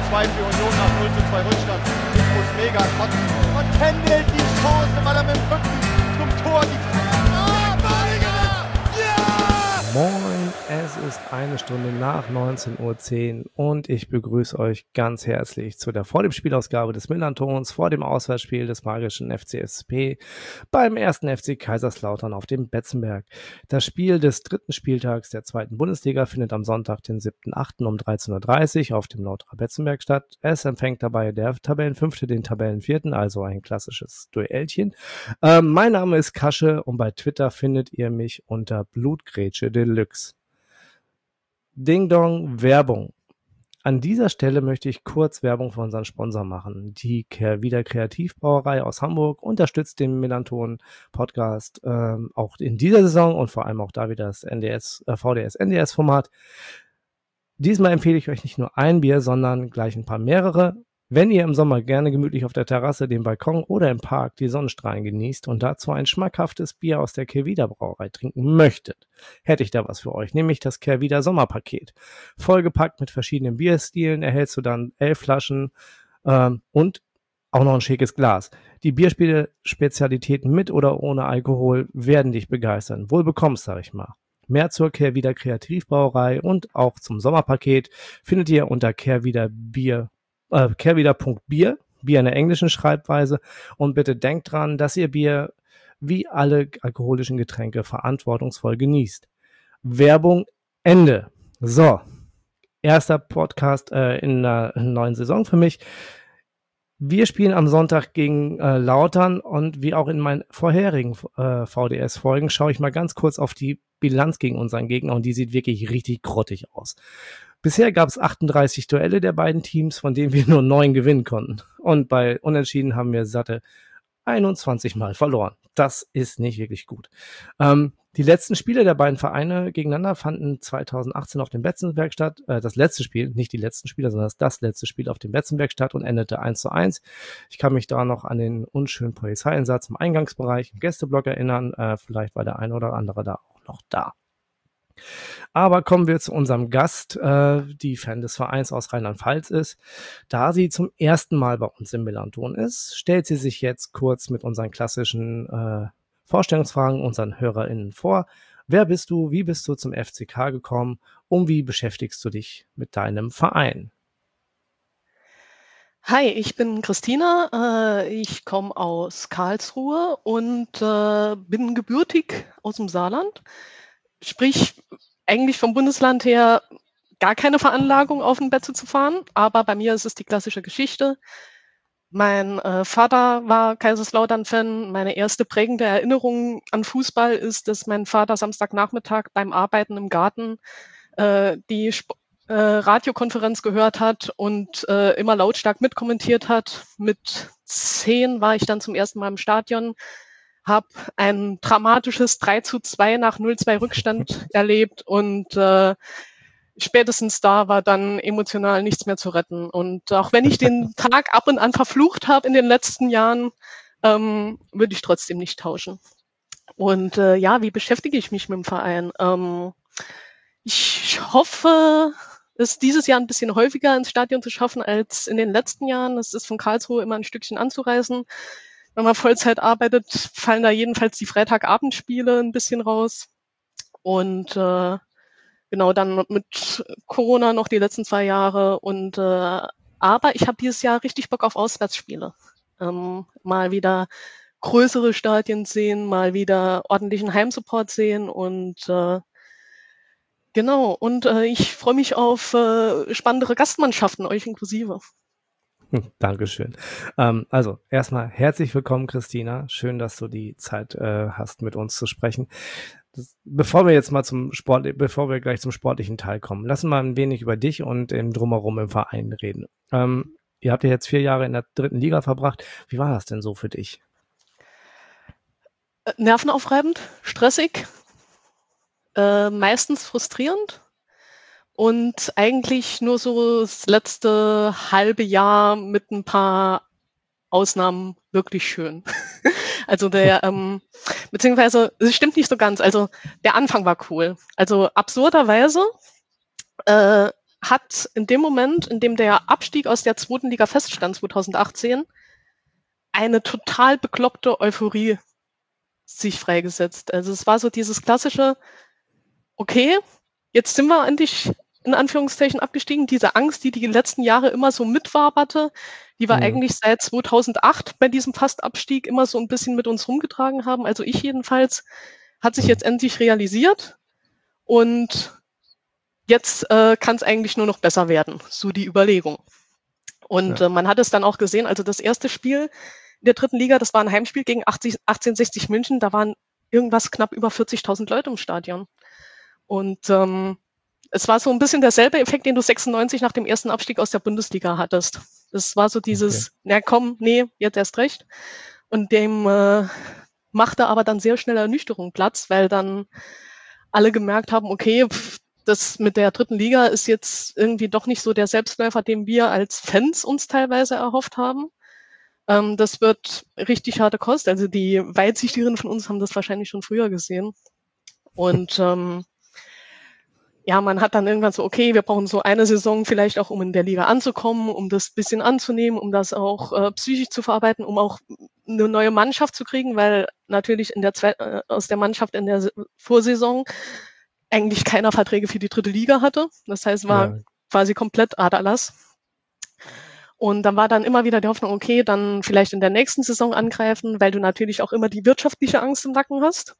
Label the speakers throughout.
Speaker 1: 2 für Union nach 0:2 Rückstand. Ich muss mega kotzen. Und Kendall die Chance, weil er mit dem Rücken zum Tor die
Speaker 2: Moin, es ist 1 Stunde nach 19:10 Uhr und ich begrüße euch ganz herzlich zu der vor dem Spielausgabe des Millern-Tons vor dem Auswärtsspiel des magischen FCSP beim 1. FC Kaiserslautern auf dem Betzenberg. Das Spiel des 3. Spieltags der 2. Bundesliga findet am Sonntag, den 7.8. um 13:30 Uhr auf dem Lauterer Betzenberg statt. Es empfängt dabei der Tabellenfünfte den Tabellenvierten, also ein klassisches Duellchen. Mein Name ist Kasche und bei Twitter findet ihr mich unter Blutgrätsche Deluxe. Ding Dong, Werbung. An dieser Stelle möchte ich kurz Werbung für unseren Sponsor machen. Die Kehrwieder Kreativbrauerei aus Hamburg unterstützt den Millern-Ton-Podcast auch in dieser Saison und vor allem auch da wieder das VDS-NDS-Format. Diesmal empfehle ich euch nicht nur ein Bier, sondern gleich ein paar mehrere. Wenn ihr im Sommer gerne gemütlich auf der Terrasse, dem Balkon oder im Park die Sonnenstrahlen genießt und dazu ein schmackhaftes Bier aus der Kehrwieder Brauerei trinken möchtet, hätte ich da was für euch, nämlich das Kehrwieder Sommerpaket. Vollgepackt mit verschiedenen Bierstilen erhältst du dann 11 Flaschen und auch noch ein schickes Glas. Die Bierspiele-Spezialitäten mit oder ohne Alkohol werden dich begeistern. Wohl bekommst, sag ich mal. Mehr zur Kehrwieder Kreativbrauerei und auch zum Sommerpaket findet ihr unter kehrwieder.bier, Bier in der englischen Schreibweise. Und bitte denkt dran, dass ihr Bier wie alle alkoholischen Getränke verantwortungsvoll genießt. Werbung Ende. So, erster Podcast in der neuen Saison für mich. Wir spielen am Sonntag gegen Lautern und wie auch in meinen vorherigen VDS-Folgen schaue ich mal ganz kurz auf die Bilanz gegen unseren Gegner und die sieht wirklich richtig grottig aus. Bisher gab es 38 Duelle der beiden Teams, von denen wir nur 9 gewinnen konnten. Und bei Unentschieden haben wir satte 21 Mal verloren. Das ist nicht wirklich gut. Die letzten Spiele der beiden Vereine gegeneinander fanden 2018 auf dem Betzenberg statt. Das letzte Spiel, nicht die letzten Spiele, sondern das letzte Spiel auf dem Betzenberg statt und endete 1:1. Ich kann mich da noch an den unschönen Polizeieinsatz im Eingangsbereich im Gästeblock erinnern. Vielleicht war der eine oder andere da auch noch da. Aber kommen wir zu unserem Gast, die Fan des Vereins aus Rheinland-Pfalz ist. Da sie zum ersten Mal bei uns im Millern-Ton ist, stellt sie sich jetzt kurz mit unseren klassischen Vorstellungsfragen unseren HörerInnen vor. Wer bist du? Wie bist du zum FCK gekommen? Und wie beschäftigst du dich mit deinem Verein?
Speaker 3: Hi, ich bin Christina. Ich komme aus Karlsruhe und bin gebürtig aus dem Saarland. Sprich, eigentlich vom Bundesland her gar keine Veranlagung, auf den Betze zu fahren. Aber bei mir ist es die klassische Geschichte. Mein Vater war Kaiserslautern-Fan. Meine erste prägende Erinnerung an Fußball ist, dass mein Vater Samstagnachmittag beim Arbeiten im Garten die Radiokonferenz gehört hat und immer lautstark mitkommentiert hat. Mit 10 war ich dann zum ersten Mal im Stadion, habe ein dramatisches 3:2 nach 0:2 Rückstand erlebt und spätestens da war dann emotional nichts mehr zu retten. Und auch wenn ich den Tag ab und an verflucht habe in den letzten Jahren, würde ich trotzdem nicht tauschen. Und ja, wie beschäftige ich mich mit dem Verein? Ich hoffe, es dieses Jahr ein bisschen häufiger ins Stadion zu schaffen als in den letzten Jahren. Es ist von Karlsruhe immer ein Stückchen anzureisen. Wenn man Vollzeit arbeitet, fallen da jedenfalls die Freitagabendspiele ein bisschen raus. Und genau, dann mit Corona noch die letzten 2 Jahre. Und aber ich habe dieses Jahr richtig Bock auf Auswärtsspiele. Mal wieder größere Stadien sehen, mal wieder ordentlichen Heimsupport sehen und genau. Und ich freue mich auf spannendere Gastmannschaften, euch inklusive.
Speaker 2: Dankeschön. Also erstmal herzlich willkommen, Christina. Schön, dass du die Zeit hast, mit uns zu sprechen. Bevor wir gleich zum sportlichen Teil kommen, lassen wir mal ein wenig über dich und im Drumherum im Verein reden. Ihr habt ja jetzt 4 Jahre in der 3. Liga verbracht. Wie war das denn so für dich?
Speaker 3: Nervenaufreibend, stressig, meistens frustrierend. Und eigentlich nur so das letzte halbe Jahr mit ein paar Ausnahmen wirklich schön. Also beziehungsweise, es stimmt nicht so ganz. Also der Anfang war cool. Also absurderweise hat in dem Moment, in dem der Abstieg aus der zweiten Liga feststand, 2018, eine total bekloppte Euphorie sich freigesetzt. Also es war so dieses klassische, okay, jetzt sind wir endlich in Anführungszeichen abgestiegen. Diese Angst, die letzten Jahre immer so mitwaberte, die wir eigentlich seit 2008 bei diesem Fastabstieg immer so ein bisschen mit uns rumgetragen haben, also ich jedenfalls, hat sich jetzt endlich realisiert und jetzt kann es eigentlich nur noch besser werden, so die Überlegung. Und man hat es dann auch gesehen, also das erste Spiel in der dritten Liga, das war ein Heimspiel gegen 1860 München, da waren irgendwas knapp über 40.000 Leute im Stadion. Und es war so ein bisschen derselbe Effekt, den du 96 nach dem ersten Abstieg aus der Bundesliga hattest. Es war so dieses, na komm, nee, jetzt erst recht. Und dem machte aber dann sehr schnell Ernüchterung Platz, weil dann alle gemerkt haben, okay, das mit der dritten Liga ist jetzt irgendwie doch nicht so der Selbstläufer, den wir als Fans uns teilweise erhofft haben. Das wird richtig harte Kost. Also die Weitsichtigeren von uns haben das wahrscheinlich schon früher gesehen. Und ja, man hat dann irgendwann so, okay, wir brauchen so eine Saison vielleicht auch, um in der Liga anzukommen, um das bisschen anzunehmen, um das auch psychisch zu verarbeiten, um auch eine neue Mannschaft zu kriegen, weil natürlich aus der Mannschaft in der Vorsaison eigentlich keiner Verträge für die dritte Liga hatte. Das heißt, war quasi komplett Aderlass. Und dann war dann immer wieder die Hoffnung, okay, dann vielleicht in der nächsten Saison angreifen, weil du natürlich auch immer die wirtschaftliche Angst im Nacken hast.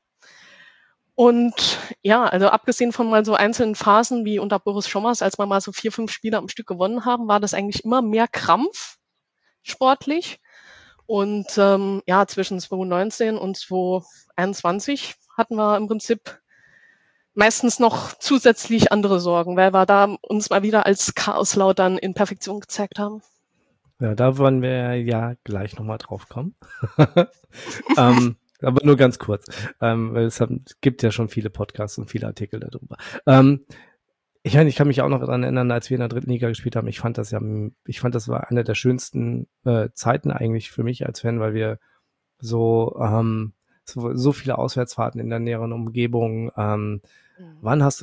Speaker 3: Und ja, also abgesehen von mal so einzelnen Phasen wie unter Boris Schommers, als wir mal so 4, 5 Spiele am Stück gewonnen haben, war das eigentlich immer mehr Krampf sportlich. Und ja, zwischen 2019 und 2021 hatten wir im Prinzip meistens noch zusätzlich andere Sorgen, weil wir da uns mal wieder als Chaoslautern in Perfektion gezeigt haben.
Speaker 2: Ja, da wollen wir ja gleich nochmal drauf kommen. Aber nur ganz kurz, weil es gibt ja schon viele Podcasts und viele Artikel darüber. Ich kann mich auch noch daran erinnern, als wir in der dritten Liga gespielt haben. Ich fand das war eine der schönsten Zeiten eigentlich für mich als Fan, weil wir so viele Auswärtsfahrten in der näheren Umgebung. Wann fährst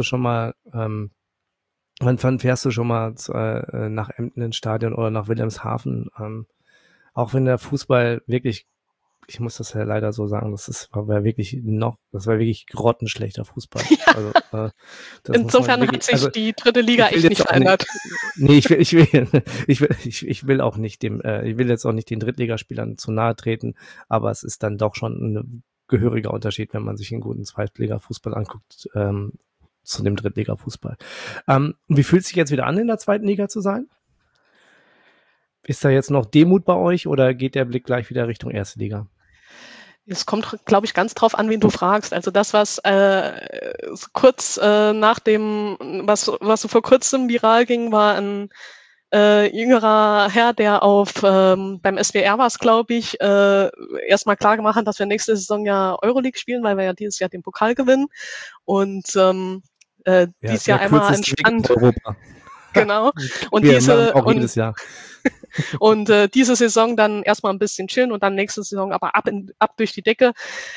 Speaker 2: du schon mal nach Emden ins Stadion oder nach Wilhelmshaven? Auch wenn der Fußball wirklich, ich muss das ja leider so sagen, das war wirklich grottenschlechter Fußball.
Speaker 3: Ja.
Speaker 2: Also,
Speaker 3: insofern hat sich die dritte Liga echt nicht verändert.
Speaker 2: Ich will auch nicht ich will jetzt auch nicht den Drittligaspielern zu nahe treten, aber es ist dann doch schon ein gehöriger Unterschied, wenn man sich einen guten Zweitliga-Fußball anguckt, zu dem Drittliga-Fußball. Wie fühlt es sich jetzt wieder an, in der zweiten Liga zu sein? Ist da jetzt noch Demut bei euch oder geht der Blick gleich wieder Richtung erste Liga?
Speaker 3: Es kommt, glaube ich, ganz drauf an, wen du fragst. Also das, was kurz nach dem, was so vor kurzem viral ging, war ein jüngerer Herr, der beim SWR war es, glaube ich, erstmal klar gemacht hat, dass wir nächste Saison ja Euroleague spielen, weil wir ja dieses Jahr den Pokal gewinnen. Und dieses Jahr einmal entspannt. Genau. Und
Speaker 2: jedes Jahr.
Speaker 3: Und diese Saison dann erstmal ein bisschen chillen und dann nächste Saison aber ab durch die Decke.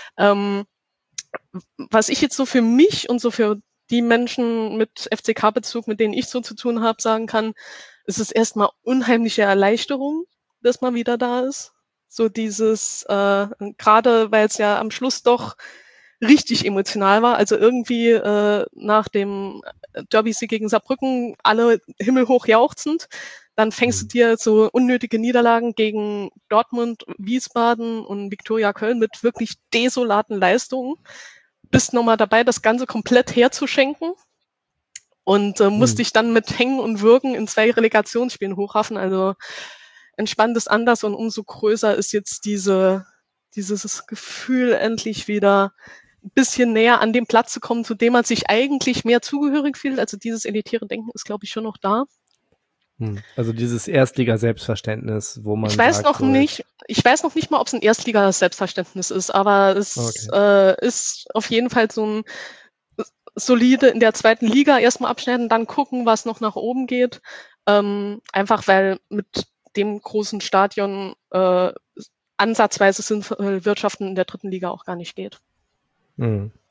Speaker 3: Was ich jetzt so für mich und so für die Menschen mit FCK-Bezug, mit denen ich so zu tun habe, sagen kann, es ist erstmal unheimliche Erleichterung, dass man wieder da ist. So dieses, gerade weil es ja am Schluss doch richtig emotional war. Also irgendwie nach dem Derby-Sieg gegen Saarbrücken alle himmelhoch jauchzend. Dann fängst du dir so unnötige Niederlagen gegen Dortmund, Wiesbaden und Viktoria Köln mit wirklich desolaten Leistungen. Bist nochmal dabei, das Ganze komplett herzuschenken und musst dich dann mit Hängen und Würgen in 2 Relegationsspielen hochraffen. Also entspannt ist anders und umso größer ist jetzt dieses Gefühl, endlich wieder ein bisschen näher an den Platz zu kommen, zu dem man sich eigentlich mehr zugehörig fühlt. Also dieses elitäre Denken ist, glaube ich, schon noch da.
Speaker 2: Also dieses Erstliga-Selbstverständnis, wo man
Speaker 3: ich weiß noch nicht mal, ob es ein Erstliga-Selbstverständnis ist, aber es ist auf jeden Fall so ein solide in der zweiten Liga erstmal abschneiden, dann gucken, was noch nach oben geht. Einfach weil mit dem großen Stadion ansatzweise sinnvoll wirtschaften in der dritten Liga auch gar nicht geht.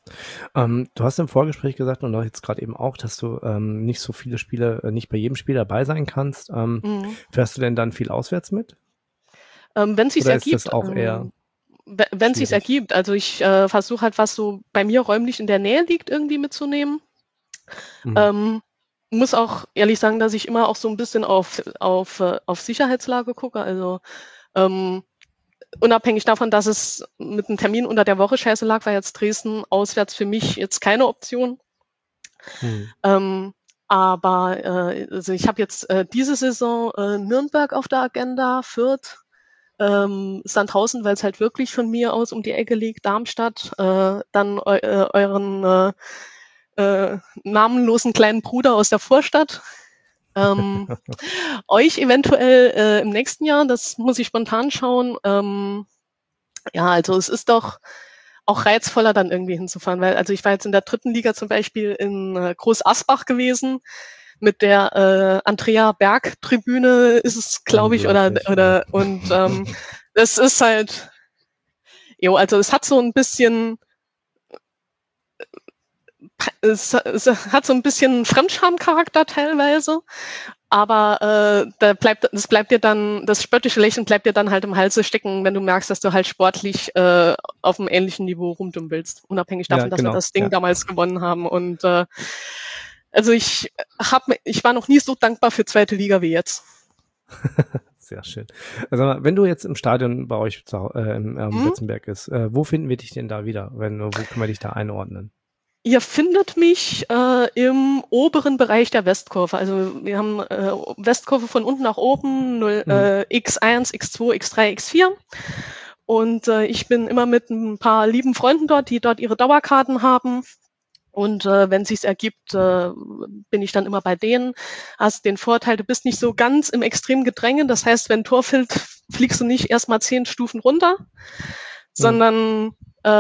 Speaker 2: Du hast im Vorgespräch gesagt und auch jetzt gerade eben auch, dass du nicht so viele Spiele, nicht bei jedem Spiel dabei sein kannst.
Speaker 3: Mhm.
Speaker 2: Fährst du denn dann viel auswärts mit?
Speaker 3: Wenn sich's
Speaker 2: Oder ist das
Speaker 3: ergibt,
Speaker 2: auch eher
Speaker 3: wenn sich's
Speaker 2: schwierig?
Speaker 3: ergibt. Also ich versuche halt, was so bei mir räumlich in der Nähe liegt, irgendwie mitzunehmen.
Speaker 2: Mhm.
Speaker 3: Ähm, muss auch ehrlich sagen, dass ich immer auch so ein bisschen auf Sicherheitslage gucke. Also ähm, unabhängig davon, dass es mit einem Termin unter der Woche scheiße lag, war jetzt Dresden auswärts für mich jetzt keine Option.
Speaker 2: Mhm.
Speaker 3: Ähm, aber also ich habe jetzt diese Saison Nürnberg auf der Agenda, Fürth, Sandhausen, weil es halt wirklich von mir aus um die Ecke liegt, Darmstadt, dann euren namenlosen kleinen Bruder aus der Vorstadt. Ähm, euch eventuell im nächsten Jahr, das muss ich spontan schauen. Ja, also es ist doch auch reizvoller, dann irgendwie hinzufahren, weil also ich war jetzt in der dritten Liga zum Beispiel in Groß Asbach gewesen. Mit der Andrea Berg Tribüne ist es, glaube ich,
Speaker 2: Unglaublich, ja.
Speaker 3: oder und es ist halt, jo, also es hat so ein bisschen, es hat so ein bisschen Fremdscham-Charakter teilweise, aber das bleibt dir dann, das spöttische Lächeln bleibt dir dann halt im Halse stecken, wenn du merkst, dass du halt sportlich auf einem ähnlichen Niveau rumdümpelst, unabhängig
Speaker 2: Ja,
Speaker 3: davon, dass wir
Speaker 2: genau,
Speaker 3: das Ding
Speaker 2: ja.
Speaker 3: damals gewonnen haben. Und also ich war noch nie so dankbar für zweite Liga wie jetzt.
Speaker 2: Sehr schön. Also wenn du jetzt im Stadion bei euch im
Speaker 3: Hm?
Speaker 2: Betzenberg ist, wo finden wir dich denn da wieder? Wo können wir dich da einordnen?
Speaker 3: Ihr findet mich im oberen Bereich der Westkurve. Also wir haben Westkurve von unten nach oben,
Speaker 2: Mhm.
Speaker 3: X1, X2, X3, X4. Und ich bin immer mit ein paar lieben Freunden dort, die dort ihre Dauerkarten haben. Und wenn sich's ergibt, bin ich dann immer bei denen. Hast den Vorteil, du bist nicht so ganz im extremen Gedränge. Das heißt, wenn ein Tor fällt, fliegst du nicht erstmal 10 Stufen runter,
Speaker 2: Mhm.
Speaker 3: sondern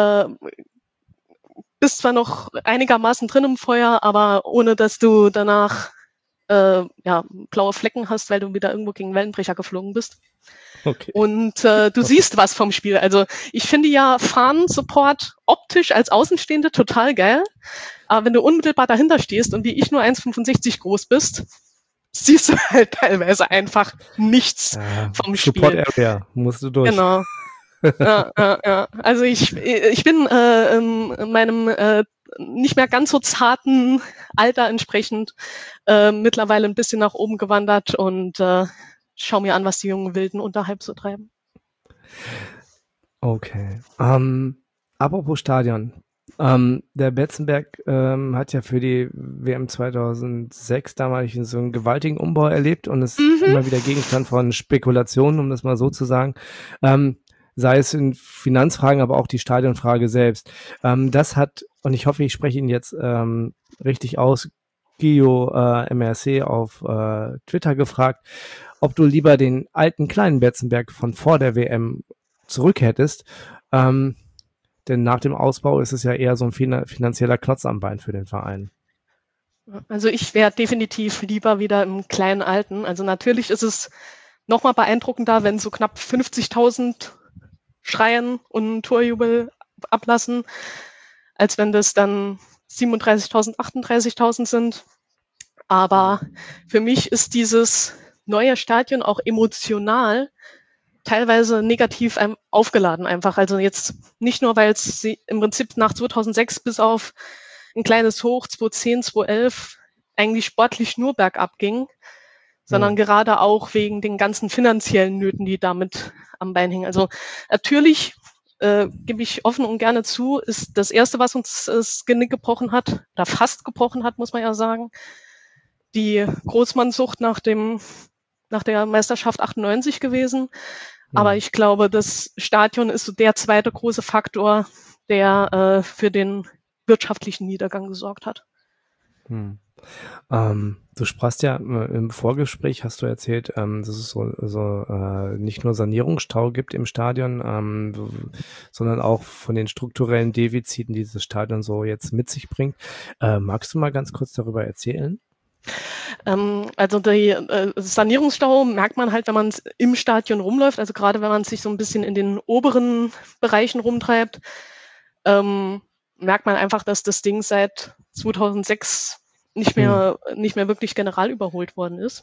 Speaker 3: bist zwar noch einigermaßen drin im Feuer, aber ohne dass du danach ja, blaue Flecken hast, weil du wieder irgendwo gegen Wellenbrecher geflogen bist.
Speaker 2: Okay.
Speaker 3: Und du siehst was vom Spiel. Also ich finde ja Fahnen-Support optisch als Außenstehende total geil. Aber wenn du unmittelbar dahinter stehst und wie ich nur 1,65 groß bist, siehst du halt teilweise einfach nichts vom
Speaker 2: Support
Speaker 3: Spiel.
Speaker 2: Area, musst du durch.
Speaker 3: Genau. Ja, ja, ja. Also ich bin in meinem nicht mehr ganz so zarten Alter entsprechend mittlerweile ein bisschen nach oben gewandert und schau mir an, was die jungen Wilden unterhalb so treiben.
Speaker 2: Okay. Apropos Stadion. Der Betzenberg hat ja für die WM 2006 damals so einen gewaltigen Umbau erlebt und ist
Speaker 3: Mhm.
Speaker 2: immer wieder Gegenstand von Spekulationen, um das mal so zu sagen. Sei es in Finanzfragen, aber auch die Stadionfrage selbst. Das hat, und ich hoffe, ich spreche ihn jetzt richtig aus, Gio MRC auf Twitter gefragt, ob du lieber den alten kleinen Betzenberg von vor der WM zurück hättest. Denn nach dem Ausbau ist es ja eher so ein finanzieller Klotz am Bein für den Verein.
Speaker 3: Also ich wäre definitiv lieber wieder im kleinen Alten. Also natürlich ist es nochmal beeindruckender, wenn so knapp 50.000 schreien und einen Torjubel ablassen, als wenn das dann 37.000, 38.000 sind. Aber für mich ist dieses neue Stadion auch emotional teilweise negativ aufgeladen einfach. Also jetzt nicht nur, weil es im Prinzip nach 2006 bis auf ein kleines Hoch 2010, 2011 eigentlich sportlich nur bergab ging, sondern
Speaker 2: Hm.
Speaker 3: gerade auch wegen den ganzen finanziellen Nöten, die damit am Bein hingen. Also natürlich gebe ich offen und gerne zu, ist das Erste, was uns das Genick gebrochen hat, oder fast gebrochen hat, muss man ja sagen, die Großmannsucht nach der Meisterschaft 98 gewesen. Aber
Speaker 2: Hm.
Speaker 3: ich glaube, das Stadion ist so der zweite große Faktor, der für den wirtschaftlichen Niedergang gesorgt hat.
Speaker 2: Hm. Du sprachst ja im Vorgespräch, hast du erzählt, dass es nicht nur Sanierungsstau gibt im Stadion, sondern auch von den strukturellen Defiziten, die dieses Stadion so jetzt mit sich bringt. Magst du mal ganz kurz darüber erzählen?
Speaker 3: Also die Sanierungsstau merkt man halt, wenn man im Stadion rumläuft, also gerade wenn man sich so ein bisschen in den oberen Bereichen rumtreibt. Ähm, merkt man einfach, dass das Ding seit 2006 nicht mehr wirklich general überholt worden ist.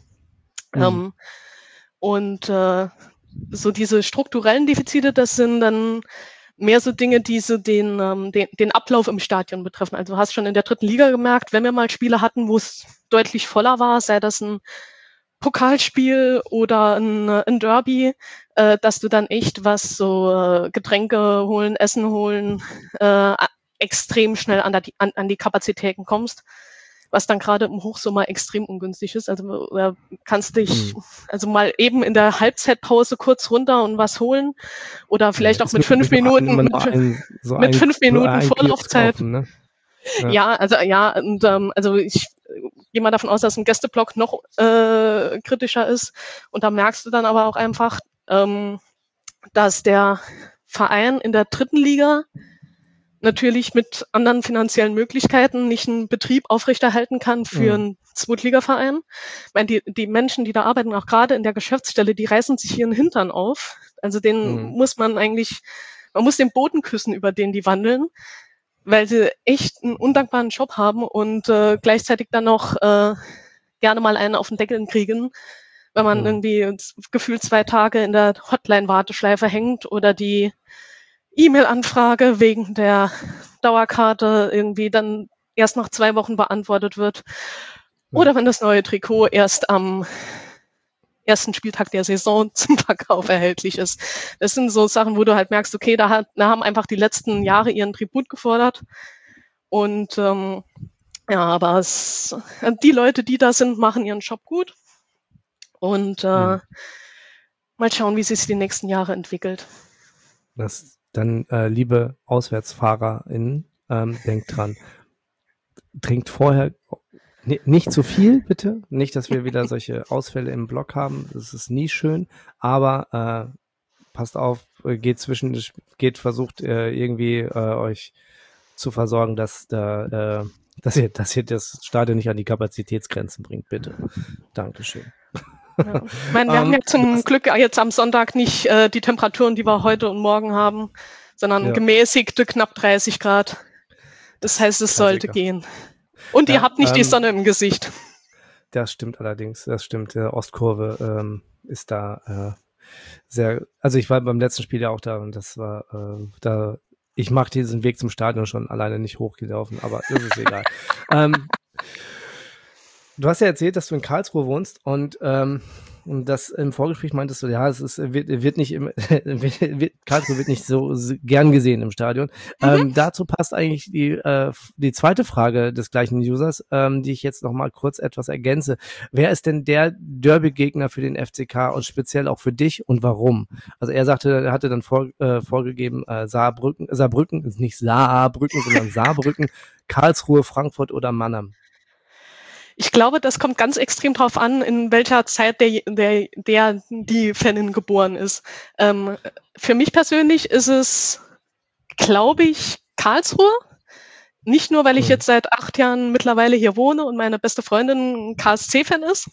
Speaker 3: Und so diese strukturellen Defizite, das sind dann mehr so Dinge, die so den Ablauf im Stadion betreffen. Also du hast schon in der dritten Liga gemerkt, wenn wir mal Spiele hatten, wo es deutlich voller war, sei das ein Pokalspiel oder ein Derby, dass du dann echt, was so Getränke holen, Essen holen, extrem schnell an die Kapazitäten kommst, was dann gerade im Hochsommer extrem ungünstig ist. Also kannst dich also mal eben in der Halbzeitpause kurz runter und was holen oder vielleicht auch mit 5 Minuten mit 5 Minuten Vorlaufzeit.
Speaker 2: Offen, ne?
Speaker 3: Ja, also ich gehe mal davon aus, dass ein Gästeblock noch kritischer ist. Und da merkst du dann aber auch einfach, dass der Verein in der dritten Liga natürlich mit anderen finanziellen Möglichkeiten nicht einen Betrieb aufrechterhalten kann für einen Zweitligaverein. Ich meine, die Menschen, die da arbeiten, auch gerade in der Geschäftsstelle, die reißen sich ihren Hintern auf. Also muss man muss den Boden küssen, über den die wandeln, weil sie echt einen undankbaren Job haben und gleichzeitig dann noch gerne mal einen auf den Deckel kriegen, wenn man irgendwie gefühlt 2 Tage in der Hotline-Warteschleife hängt oder die E-Mail-Anfrage wegen der Dauerkarte irgendwie dann erst nach 2 Wochen beantwortet wird. Oder wenn das neue Trikot erst am ersten Spieltag der Saison zum Verkauf erhältlich ist. Das sind so Sachen, wo du halt merkst, okay, da haben einfach die letzten Jahre ihren Tribut gefordert. Und aber die Leute, die da sind, machen ihren Job gut. Und mal schauen, wie sich die nächsten Jahre entwickelt.
Speaker 2: Dann, liebe AuswärtsfahrerInnen, denkt dran, trinkt vorher nicht zu viel, bitte. Nicht, dass wir wieder solche Ausfälle im Block haben. Das ist nie schön. Aber passt auf, versucht irgendwie euch zu versorgen, dass ihr das Stadion nicht an die Kapazitätsgrenzen bringt, bitte. Dankeschön.
Speaker 3: Ja. Ich meine, wir haben ja zum Glück jetzt am Sonntag nicht die Temperaturen, die wir heute und morgen haben, sondern gemäßigte knapp 30 Grad. Das heißt, es sollte gehen. Und ihr habt nicht die Sonne im Gesicht.
Speaker 2: Das stimmt allerdings, das stimmt. Der Ostkurve ist da sehr, also ich war beim letzten Spiel ja auch da und das war ich mache diesen Weg zum Stadion schon alleine nicht hochgelaufen, aber das ist egal. Du hast ja erzählt, dass du in Karlsruhe wohnst und das im Vorgespräch meintest du, ja, Karlsruhe wird nicht so gern gesehen im Stadion. Dazu passt eigentlich die zweite Frage des gleichen Users, die ich jetzt noch mal kurz etwas ergänze. Wer ist denn der Derby-Gegner für den FCK und speziell auch für dich und warum? Also er hatte dann vorgegeben, Saarbrücken, ist nicht Saarbrücken, sondern Saarbrücken, Karlsruhe, Frankfurt oder Mannheim.
Speaker 3: Ich glaube, das kommt ganz extrem drauf an, in welcher Zeit die Fanin geboren ist. Für mich persönlich ist es, glaube ich, Karlsruhe. Nicht nur, weil ich jetzt seit 8 Jahren mittlerweile hier wohne und meine beste Freundin ein KSC-Fan ist,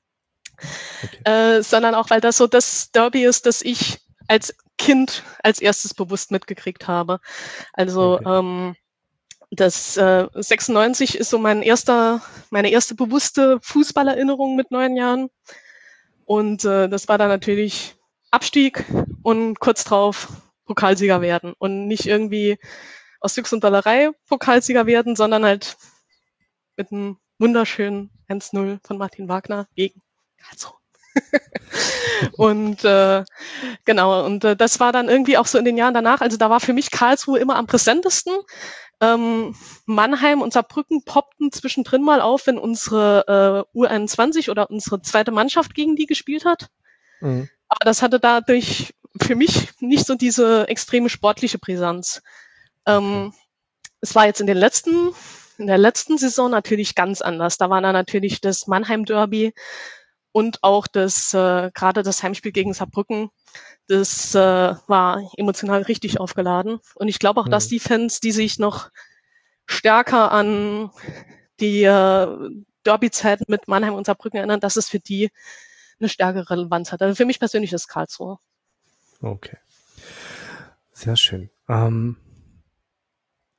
Speaker 3: sondern auch, weil das so das Derby ist, das ich als Kind als erstes bewusst mitgekriegt habe. Also das 96 ist so meine erste bewusste Fußballerinnerung mit 9 Jahren. Und das war dann natürlich Abstieg und kurz drauf Pokalsieger werden. Und nicht irgendwie aus Jux und Dollerei Pokalsieger werden, sondern halt mit einem wunderschönen 1-0 von Martin Wagner gegen Karlsruhe. Und genau, und das war dann irgendwie auch so in den Jahren danach, also da war für mich Karlsruhe immer am präsentesten. Mannheim und Saarbrücken poppten zwischendrin mal auf, wenn unsere U21 oder unsere zweite Mannschaft gegen die gespielt hat. Aber das hatte dadurch für mich nicht so diese extreme sportliche Brisanz. Es war jetzt in der letzten Saison natürlich ganz anders. Da war dann natürlich das Mannheim-Derby und auch gerade das Heimspiel gegen Saarbrücken. Das war emotional richtig aufgeladen. Und ich glaube auch, dass die Fans, die sich noch stärker an die Derby-Zeiten mit Mannheim und Saarbrücken erinnern, dass es für die eine stärkere Relevanz hat. Also für mich persönlich ist Karlsruhe.
Speaker 2: Okay. Sehr schön.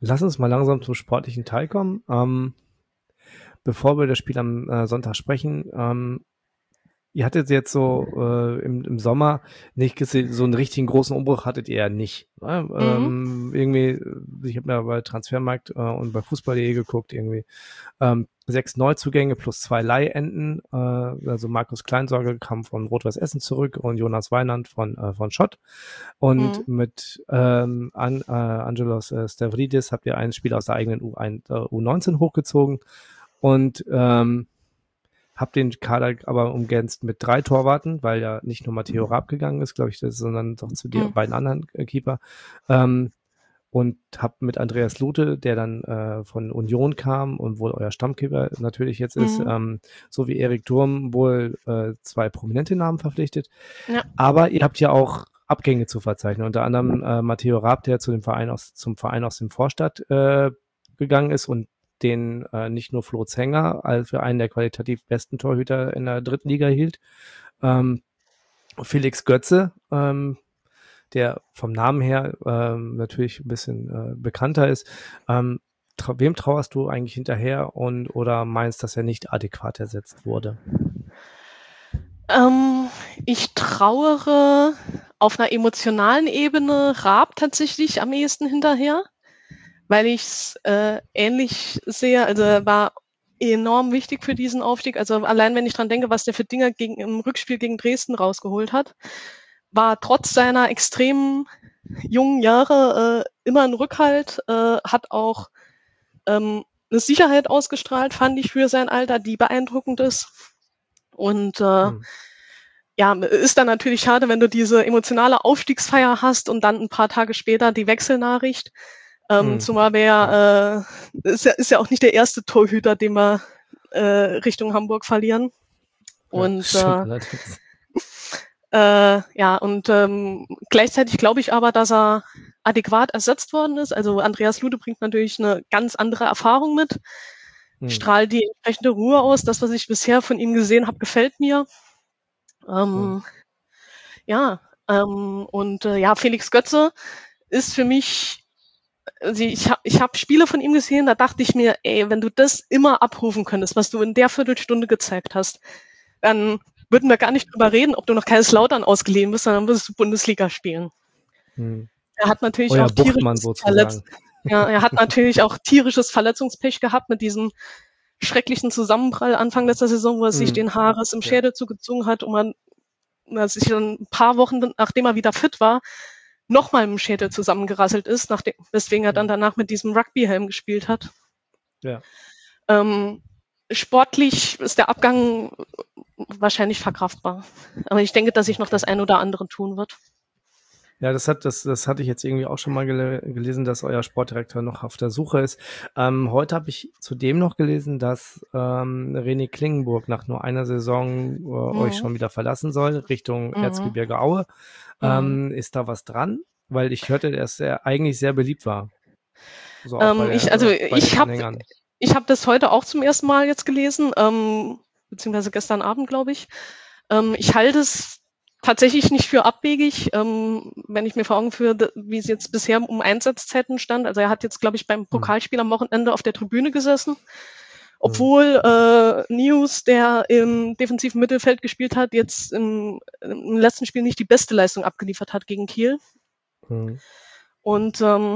Speaker 2: Lass uns mal langsam zum sportlichen Teil kommen. Bevor wir das Spiel am Sonntag sprechen, ihr hattet jetzt so im Sommer nicht gesehen, so einen richtigen großen Umbruch hattet ihr ja nicht. Ne? Irgendwie, ich habe mir bei Transfermarkt und bei Fußball.de geguckt, irgendwie 6 Neuzugänge plus 2 Leihenden. Also Markus Kleinsorge kam von Rot-Weiß Essen zurück und Jonas Weinand von Schott. Und mit Angelos Stavridis habt ihr einen Spieler aus der eigenen U19 hochgezogen und hab den Kader aber umgänzt mit 3 Torwarten, weil ja nicht nur Matteo Raab gegangen ist, glaube ich, sondern doch zu den beiden anderen Keeper. Und hab mit Andreas Lute, der dann von Union kam und wohl euer Stammkeeper natürlich jetzt ist, so wie Erik Durm wohl 2 prominente Namen verpflichtet. Ja. Aber ihr habt ja auch Abgänge zu verzeichnen. Unter anderem Matteo Raab, der zum Verein aus dem Vorstadt gegangen ist und den nicht nur Flo Zenger für einen der qualitativ besten Torhüter in der 3. Liga hielt. Felix Götze, der vom Namen her natürlich ein bisschen bekannter ist. Wem trauerst du eigentlich hinterher oder meinst, dass er nicht adäquat ersetzt wurde?
Speaker 3: Ich trauere auf einer emotionalen Ebene Raab tatsächlich am ehesten hinterher, weil ich es ähnlich sehe. Also er war enorm wichtig für diesen Aufstieg. Also allein wenn ich dran denke, was der für Dinger im Rückspiel gegen Dresden rausgeholt hat, war trotz seiner extrem jungen Jahre immer ein Rückhalt, hat auch eine Sicherheit ausgestrahlt, fand ich für sein Alter, die beeindruckend ist. Und ja, ist dann natürlich schade, wenn du diese emotionale Aufstiegsfeier hast und dann ein paar Tage später die Wechselnachricht. Zumal wir ist ja auch nicht der erste Torhüter, den wir Richtung Hamburg verlieren. Und ja, und gleichzeitig glaube ich aber, dass er adäquat ersetzt worden ist. Also Andreas Lute bringt natürlich eine ganz andere Erfahrung mit, strahlt die entsprechende Ruhe aus. Das, was ich bisher von ihm gesehen habe, gefällt mir. Ja, und ja, Felix Götze ist für mich, also ich hab Spiele von ihm gesehen, da dachte ich mir, ey, wenn du das immer abrufen könntest, was du in der Viertelstunde gezeigt hast, dann würden wir gar nicht drüber reden, ob du noch Kaiserslautern ausgeliehen bist, sondern würdest du Bundesliga spielen. Er hat natürlich auch er hat natürlich auch tierisches Verletzungspech gehabt mit diesem schrecklichen Zusammenprall Anfang letzter Saison, wo er sich den Haares im Schädel zugezogen hat und man sich dann ein paar Wochen, nachdem er wieder fit war, nochmal im Schädel zusammengerasselt ist, weswegen er dann danach mit diesem Rugby-Helm gespielt hat.
Speaker 2: Ja.
Speaker 3: Sportlich ist der Abgang wahrscheinlich verkraftbar. Aber ich denke, dass sich noch das ein oder andere tun wird.
Speaker 2: Ja, das hatte ich jetzt irgendwie auch schon mal gelesen, dass euer Sportdirektor noch auf der Suche ist. Heute habe ich zudem noch gelesen, dass René Klingenburg nach nur einer Saison euch schon wieder verlassen soll, Richtung Erzgebirge Aue. Ist da was dran? Weil ich hörte, dass er eigentlich sehr beliebt war. So
Speaker 3: ich habe das heute auch zum ersten Mal jetzt gelesen, beziehungsweise gestern Abend, glaube ich. Ich halte es tatsächlich nicht für abwegig, wenn ich mir vor Augen führe, wie es jetzt bisher um Einsatzzeiten stand. Also er hat jetzt, glaube ich, beim Pokalspiel am Wochenende auf der Tribüne gesessen, obwohl News, der im defensiven Mittelfeld gespielt hat, jetzt im letzten Spiel nicht die beste Leistung abgeliefert hat gegen Kiel. Und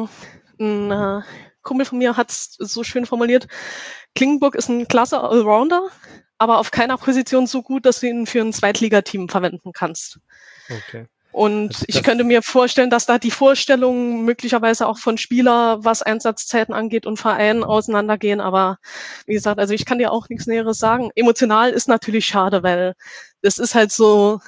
Speaker 3: ein Kumpel von mir hat es so schön formuliert, Klingenburg ist ein klasse Allrounder, aber auf keiner Position so gut, dass du ihn für ein Zweitligateam verwenden kannst.
Speaker 2: Okay.
Speaker 3: Und ich könnte mir vorstellen, dass da die Vorstellungen möglicherweise auch von Spieler, was Einsatzzeiten angeht und Vereinen auseinandergehen. Aber wie gesagt, also ich kann dir auch nichts Näheres sagen. Emotional ist natürlich schade, weil das ist halt so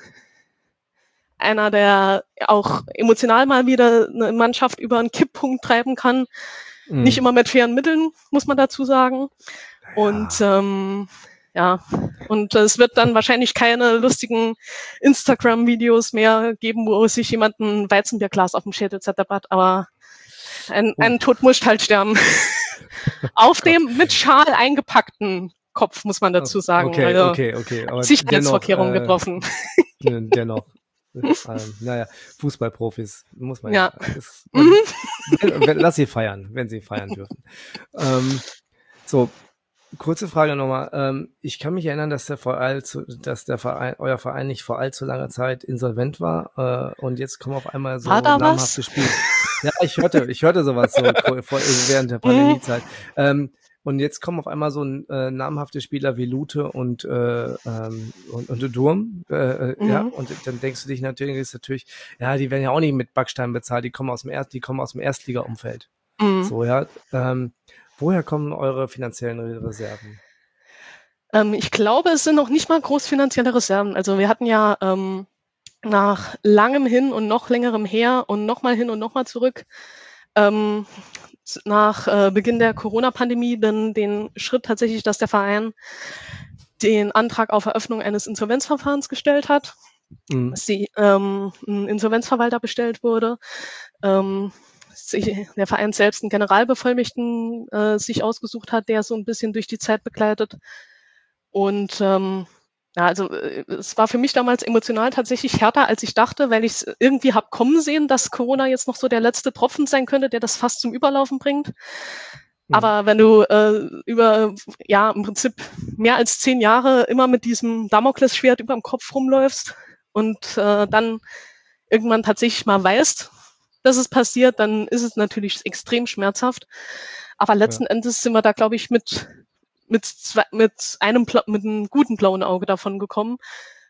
Speaker 3: einer, der auch emotional mal wieder eine Mannschaft über einen Kipppunkt treiben kann. Nicht immer mit fairen Mitteln, muss man dazu sagen. Und ja, und es wird dann wahrscheinlich keine lustigen Instagram-Videos mehr geben, wo sich jemand ein Weizenbierglas auf dem Schädel zerdeppert, aber ein Tod muss halt sterben. Auf dem mit Schal eingepackten Kopf, muss man dazu sagen.
Speaker 2: Okay. Aber
Speaker 3: Sicherheitsvorkehrungen getroffen.
Speaker 2: Dennoch. Naja, Fußballprofis muss man
Speaker 3: Ja.
Speaker 2: lass sie feiern, wenn sie feiern dürfen. So, kurze Frage nochmal. Ich kann mich erinnern, dass euer Verein nicht vor allzu langer Zeit insolvent war, und jetzt kommen auf einmal so
Speaker 3: War da
Speaker 2: namhafte
Speaker 3: was?
Speaker 2: Spieler. Ja, ich hörte sowas so während der Pandemiezeit. Und jetzt kommen auf einmal so namhafte Spieler wie Lute und Durm. Ja, und dann denkst du dich natürlich, ja, die werden ja auch nicht mit Backstein bezahlt, die kommen aus dem Erstliga-Umfeld. So, ja. Woher kommen eure finanziellen Reserven?
Speaker 3: Ich glaube, es sind noch nicht mal groß finanzielle Reserven. Also wir hatten ja nach langem Hin und noch längerem Her und nochmal hin und nochmal zurück, nach Beginn der Corona-Pandemie dann den Schritt tatsächlich, dass der Verein den Antrag auf Eröffnung eines Insolvenzverfahrens gestellt hat, dass ein Insolvenzverwalter bestellt wurde, der Verein selbst einen Generalbevollmächtigten sich ausgesucht hat, der so ein bisschen durch die Zeit begleitet. Und es war für mich damals emotional tatsächlich härter, als ich dachte, weil ich es irgendwie habe kommen sehen, dass Corona jetzt noch so der letzte Tropfen sein könnte, der das fast zum Überlaufen bringt. Aber wenn du über im Prinzip mehr als 10 Jahre immer mit diesem Damoklesschwert über dem Kopf rumläufst und dann irgendwann tatsächlich mal weißt, dass es passiert, dann ist es natürlich extrem schmerzhaft. Aber letzten Endes sind wir da, glaube ich, mit einem guten blauen Auge davon gekommen.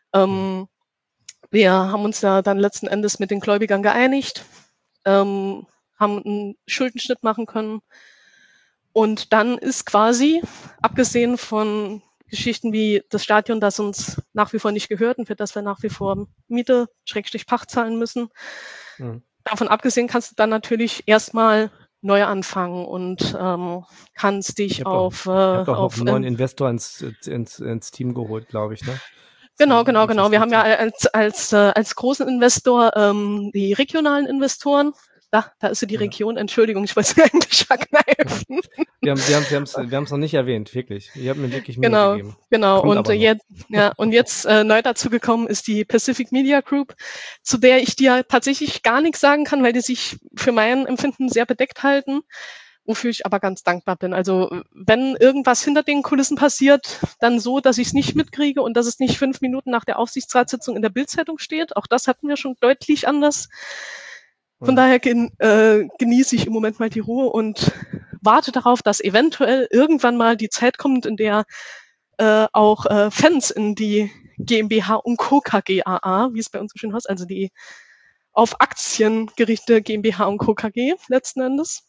Speaker 3: Wir haben uns ja dann letzten Endes mit den Gläubigern geeinigt, haben einen Schuldenschnitt machen können. Und dann ist quasi, abgesehen von Geschichten wie das Stadion, das uns nach wie vor nicht gehört und für das wir nach wie vor Miete, Pacht zahlen müssen. Davon abgesehen kannst du dann natürlich erstmal neu anfangen und kannst dich auf
Speaker 2: einen neuen Investor ins Team geholt, glaube ich, ne?
Speaker 3: Genau. Wir haben ja als großen Investor die regionalen Investoren. Da ist ja die Region, Entschuldigung, ich wollte es eigentlich verkneifen.
Speaker 2: Wir haben es noch nicht erwähnt, wirklich. Ihr habt mir wirklich Mühe gegeben.
Speaker 3: Genau. Und jetzt neu dazu gekommen ist die Pacific Media Group, zu der ich dir tatsächlich gar nichts sagen kann, weil die sich für mein Empfinden sehr bedeckt halten, wofür ich aber ganz dankbar bin. Also wenn irgendwas hinter den Kulissen passiert, dann so, dass ich es nicht mitkriege und dass es nicht 5 Minuten nach der Aufsichtsratssitzung in der Bildzeitung steht. Auch das hatten wir schon deutlich anders. Von daher genieße ich im Moment mal die Ruhe und warte darauf, dass eventuell irgendwann mal die Zeit kommt, in der auch Fans in die GmbH und Co. KGaA, wie es bei uns so schön heißt, also die auf Aktien gerichtete GmbH und Co. KG letzten Endes,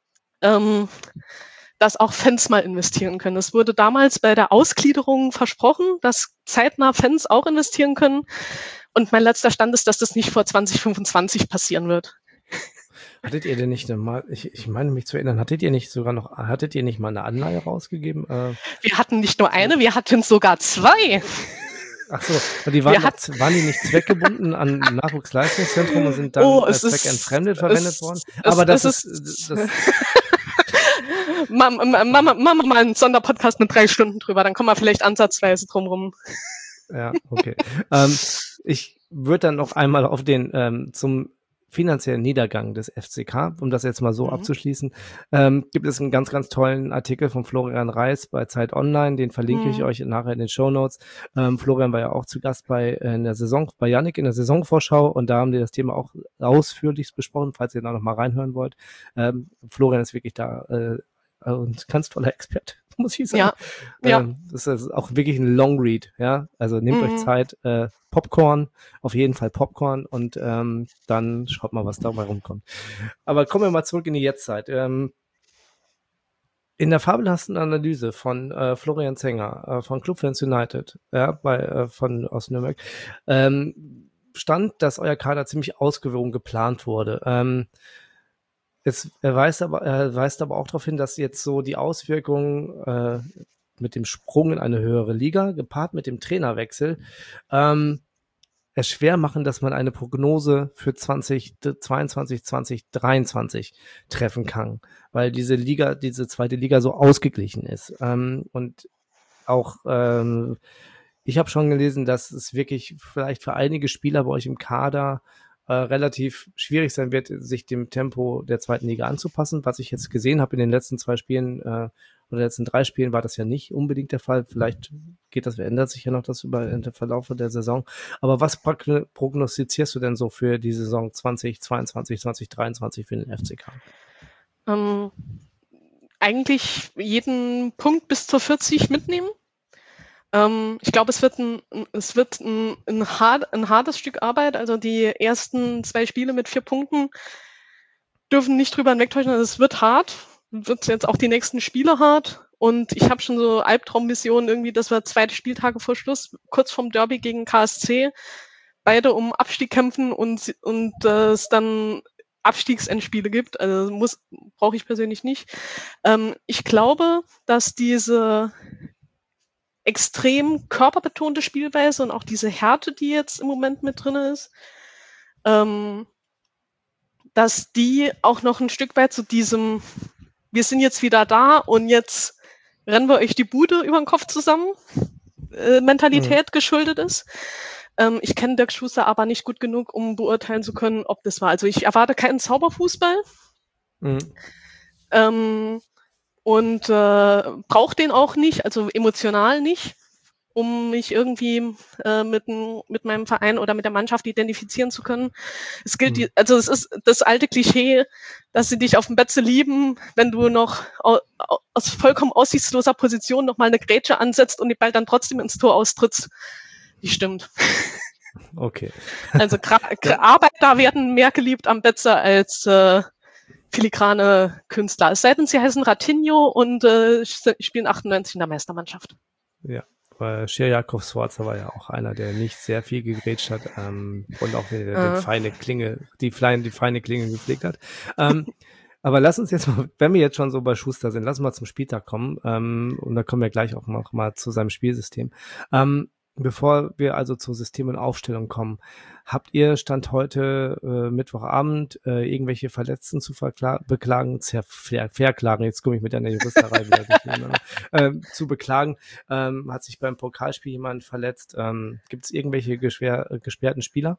Speaker 3: dass auch Fans mal investieren können. Es wurde damals bei der Ausgliederung versprochen, dass zeitnah Fans auch investieren können. Und mein letzter Stand ist, dass das nicht vor 2025 passieren wird.
Speaker 2: Hattet ihr denn nicht mal, ich meine mich zu erinnern, hattet ihr nicht mal eine Anleihe rausgegeben?
Speaker 3: Wir hatten nicht nur eine, wir hatten sogar 2.
Speaker 2: Ach so, waren die nicht zweckgebunden an Nachwuchsleistungszentrum und sind dann zweckentfremdet verwendet worden? Aber das ist
Speaker 3: machen wir mal einen Sonderpodcast mit 3 Stunden drüber, dann kommen wir vielleicht ansatzweise drum rum.
Speaker 2: Ja, okay. Ich würde dann noch einmal auf den zum finanziellen Niedergang des FCK, um das jetzt mal so abzuschließen, gibt es einen ganz, ganz tollen Artikel von Florian Reis bei Zeit Online, den verlinke ich euch nachher in den Shownotes. Florian war ja auch zu Gast bei Yannick in der Saisonvorschau und da haben die das Thema auch ausführlich besprochen, falls ihr da noch mal reinhören wollt. Florian ist wirklich da und ganz toller Experte, muss ich sagen. Ja. Das ist auch wirklich ein Long Read, ja. Also nehmt euch Zeit, Popcorn, auf jeden Fall Popcorn und dann schaut mal, was dabei rumkommt. Aber kommen wir mal zurück in die Jetztzeit. In der fabelhaften Analyse von Florian Zenger von Clubfans United, ja, aus Nürnberg, stand, dass euer Kader ziemlich ausgewogen geplant wurde. Er weist aber auch darauf hin, dass jetzt so die Auswirkungen mit dem Sprung in eine höhere Liga, gepaart mit dem Trainerwechsel, es schwer machen, dass man eine Prognose für 2022, 2023 treffen kann, weil diese zweite Liga so ausgeglichen ist. Und auch Ich habe schon gelesen, dass es wirklich vielleicht für einige Spieler bei euch im Kader relativ schwierig sein wird, sich dem Tempo der zweiten Liga anzupassen. Was ich jetzt gesehen habe in den letzten 2 Spielen oder letzten 3 Spielen, war das ja nicht unbedingt der Fall. Vielleicht ändert sich ja noch das über den Verlauf der Saison. Aber was prognostizierst du denn so für die Saison 2022, 2023 für den FCK?
Speaker 3: Eigentlich jeden Punkt bis zur 40 mitnehmen. Ich glaube, es wird ein hartes Stück Arbeit. Also die ersten 2 Spiele mit 4 Punkten dürfen nicht drüber hinwegtäuschen. Also es wird hart. Wird jetzt auch die nächsten Spiele hart. Und ich habe schon so Albtraummissionen irgendwie, dass wir 2 Spieltage vor Schluss, kurz vorm Derby gegen KSC, beide um Abstieg kämpfen und es dann Abstiegsendspiele gibt. Also brauche ich persönlich nicht. Ich glaube, dass diese extrem körperbetonte Spielweise und auch diese Härte, die jetzt im Moment mit drin ist, dass die auch noch ein Stück weit zu diesem, wir sind jetzt wieder da und jetzt rennen wir euch die Bude über den Kopf zusammen, Mentalität geschuldet ist. Ich kenne Dirk Schuster aber nicht gut genug, um beurteilen zu können, ob das war. Also ich erwarte keinen Zauberfußball. Und brauche den auch nicht, also emotional nicht, um mich irgendwie mit meinem Verein oder mit der Mannschaft identifizieren zu können. Es gilt, also es ist das alte Klischee, dass sie dich auf dem Betze lieben, wenn du noch aus vollkommen aussichtsloser Position noch mal eine Grätsche ansetzt und die Ball dann trotzdem ins Tor austrittst. Die stimmt.
Speaker 2: Okay.
Speaker 3: Also Arbeiter werden mehr geliebt am Betze als filigrane Künstler. Es sei denn, sie heißen Ratinho und spielen 98 in der Meistermannschaft.
Speaker 2: Ja, weil Schirjakov Sforza war ja auch einer, der nicht sehr viel gegrätscht hat und auch die feine Klinge gepflegt hat. Aber lass uns jetzt mal, wenn wir jetzt schon so bei Schuster sind, lass uns mal zum Spieltag kommen und dann kommen wir gleich auch noch mal zu seinem Spielsystem. Bevor wir also zu System und Aufstellung kommen, habt ihr Stand heute Mittwochabend irgendwelche Verletzten zu beklagen, verklagen, jetzt komme ich mit einer Juristerei wieder zu beklagen? Hat sich beim Pokalspiel jemand verletzt? Gibt es irgendwelche gesperrten Spieler?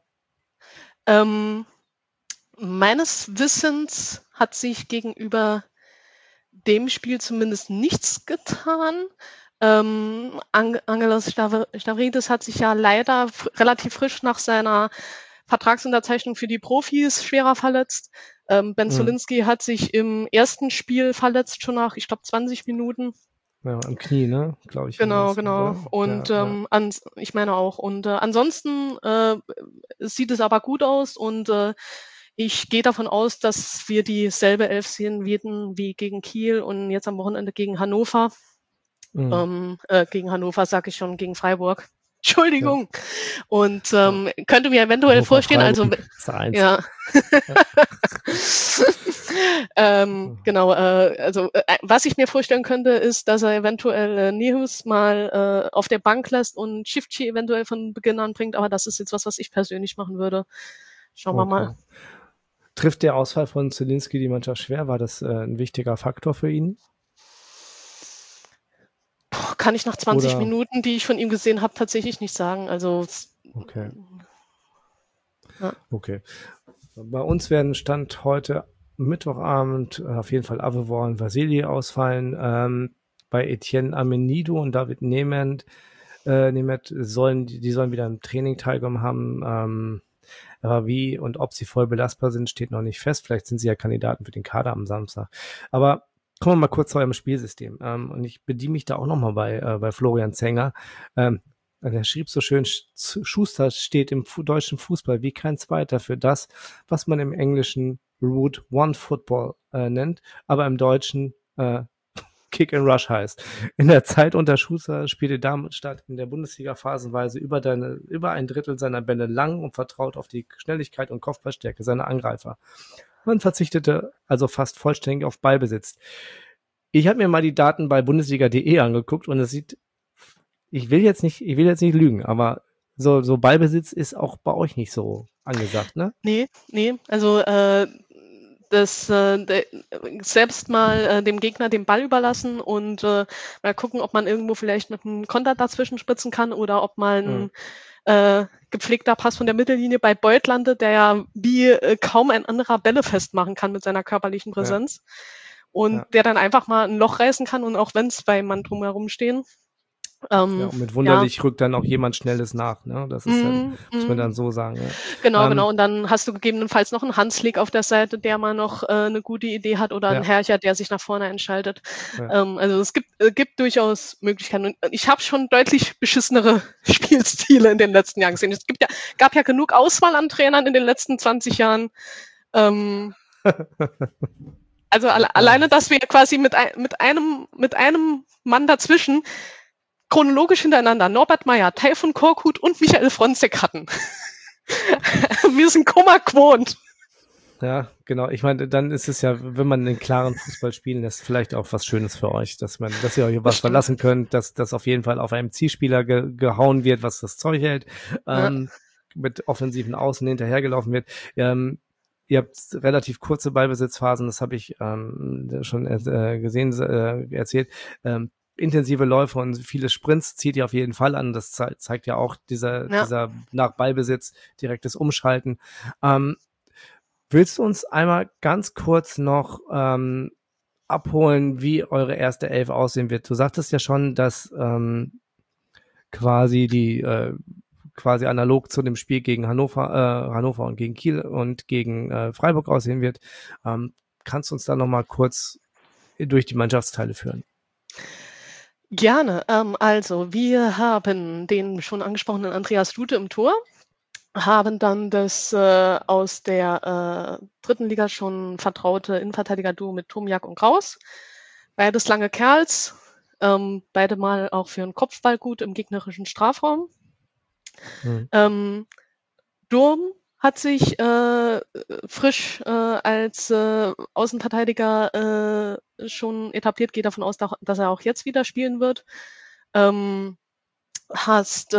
Speaker 3: Meines Wissens hat sich gegenüber dem Spiel zumindest nichts getan. Angelos Stavridis hat sich ja leider relativ frisch nach seiner Vertragsunterzeichnung für die Profis schwerer verletzt. Ben Zolinski hat sich im ersten Spiel verletzt, schon nach, ich glaube, 20 Minuten.
Speaker 2: Ja, am Knie, ne? Glaube ich.
Speaker 3: Genau.
Speaker 2: Oder?
Speaker 3: Und ich meine auch. Und ansonsten sieht es aber gut aus und ich gehe davon aus, dass wir dieselbe Elf sehen werden wie gegen Kiel und jetzt am Wochenende gegen Hannover. Gegen Hannover sage ich schon, gegen Freiburg. Entschuldigung. Ja. Und könnte mir eventuell Hannover, vorstellen, Freiburg, also ja. Genau, also was ich mir vorstellen könnte, ist, dass er eventuell Nihus mal auf der Bank lässt und Shifty eventuell von Beginn an bringt, aber das ist jetzt was ich persönlich machen würde. Schauen wir mal.
Speaker 2: Trifft der Ausfall von Zielinski die Mannschaft schwer? War das ein wichtiger Faktor für ihn?
Speaker 3: Kann ich nach 20 Minuten, die ich von ihm gesehen habe, tatsächlich nicht sagen. Also
Speaker 2: okay. Ja. Okay. Bei uns werden Stand heute Mittwochabend auf jeden Fall Avevor und Vasili ausfallen. Bei Etienne Amenido und David Nemeth sollen wieder im Training teilgenommen haben. Aber wie und ob sie voll belastbar sind, steht noch nicht fest. Vielleicht sind sie ja Kandidaten für den Kader am Samstag. Aber kommen wir mal kurz zu eurem Spielsystem. Und ich bediene mich da auch nochmal bei Florian Zenger. Der schrieb so schön, Schuster steht im deutschen Fußball wie kein zweiter für das, was man im Englischen Route One Football nennt, aber im Deutschen Kick and Rush heißt. In der Zeit unter Schuster spielte Darmstadt in der Bundesliga phasenweise über ein Drittel seiner Bälle lang und vertraut auf die Schnelligkeit und Kopfballstärke seiner Angreifer. Man verzichtete also fast vollständig auf Ballbesitz. Ich habe mir mal die Daten bei Bundesliga.de angeguckt und es sieht, ich will jetzt nicht lügen, aber so Ballbesitz ist auch bei euch nicht so angesagt, ne?
Speaker 3: Nee, also selbst mal dem Gegner den Ball überlassen und mal gucken, ob man irgendwo vielleicht mit einem Konter dazwischen spritzen kann oder ob mal ein gepflegter Pass von der Mittellinie bei Beuth landet, der ja wie kaum ein anderer Bälle festmachen kann mit seiner körperlichen Präsenz. Und der dann einfach mal ein Loch reißen kann und auch wenn es zwei Mann drumherum stehen.
Speaker 2: Und mit Wunderlich rückt dann auch jemand Schnelles nach, ne? Das ist muss man dann so sagen. Ja.
Speaker 3: Genau. Und dann hast du gegebenenfalls noch einen Hanslik auf der Seite, der mal noch eine gute Idee hat oder einen Hercher, der sich nach vorne entschaltet. Also es gibt durchaus Möglichkeiten. Und ich habe schon deutlich beschissenere Spielstile in den letzten Jahren gesehen. Es gab ja genug Auswahl an Trainern in den letzten 20 Jahren. Also alleine, dass wir quasi mit einem Mann dazwischen chronologisch hintereinander Norbert Meyer, Taifun Korkut und Michael Fronzek hatten. Wir sind Kummer gewohnt.
Speaker 2: Ja, genau. Ich meine, dann ist es ja, wenn man einen klaren Fußball spielen lässt, vielleicht auch was Schönes für euch, dass ihr euch was verlassen könnt, dass das auf jeden Fall auf einem Zielspieler gehauen wird, was das Zeug hält, mit offensiven Außen hinterhergelaufen wird. Ihr habt relativ kurze Ballbesitzphasen, das habe ich schon erzählt. Intensive Läufe und viele Sprints zieht ihr auf jeden Fall an. Das zeigt ja auch dieser nach Ballbesitz direktes Umschalten. Willst du uns einmal ganz kurz noch abholen, wie eure erste Elf aussehen wird? Du sagtest ja schon, dass quasi analog zu dem Spiel gegen Hannover und gegen Kiel und gegen Freiburg aussehen wird. Kannst du uns da noch mal kurz durch die Mannschaftsteile führen?
Speaker 3: Gerne. Also wir haben den schon angesprochenen Andreas Lute im Tor, haben dann das aus der dritten Liga schon vertraute Innenverteidiger-Duo mit Tomiak und Kraus. Beides lange Kerls, beide mal auch für einen Kopfball gut im gegnerischen Strafraum. Durm hat sich frisch als Außenverteidiger schon etabliert, gehe davon aus, dass er auch jetzt wieder spielen wird. Hast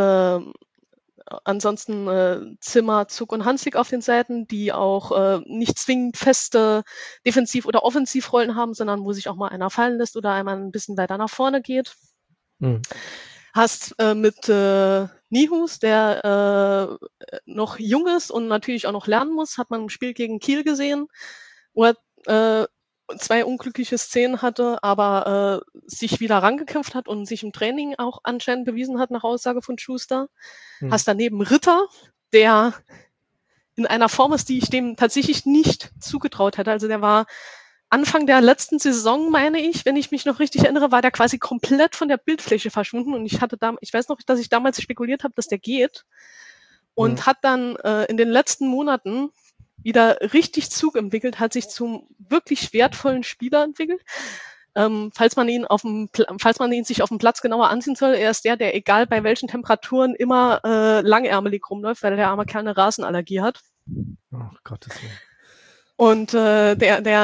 Speaker 3: ansonsten Zimmer, Zug und Hanslik auf den Seiten, die auch nicht zwingend feste Defensiv- oder Offensivrollen haben, sondern wo sich auch mal einer fallen lässt oder einmal ein bisschen weiter nach vorne geht. Hast mit Nihus, der noch jung ist und natürlich auch noch lernen muss, hat man im Spiel gegen Kiel gesehen, wo er zwei unglückliche Szenen hatte, aber sich wieder rangekämpft hat und sich im Training auch anscheinend bewiesen hat, nach Aussage von Schuster. Hast daneben Ritter, der in einer Form ist, die ich dem tatsächlich nicht zugetraut hätte. Also der war Anfang der letzten Saison, meine ich, wenn ich mich noch richtig erinnere, war der quasi komplett von der Bildfläche verschwunden und ich weiß noch, dass ich damals spekuliert habe, dass der geht und hat dann in den letzten Monaten wieder richtig Zug entwickelt, hat sich zum wirklich wertvollen Spieler entwickelt. Falls man ihn sich auf dem Platz genauer ansehen soll, er ist der der bei welchen Temperaturen immer langärmelig rumläuft, weil der arme Kerl eine Rasenallergie hat.
Speaker 2: Ach Gottes Willen.
Speaker 3: Und falls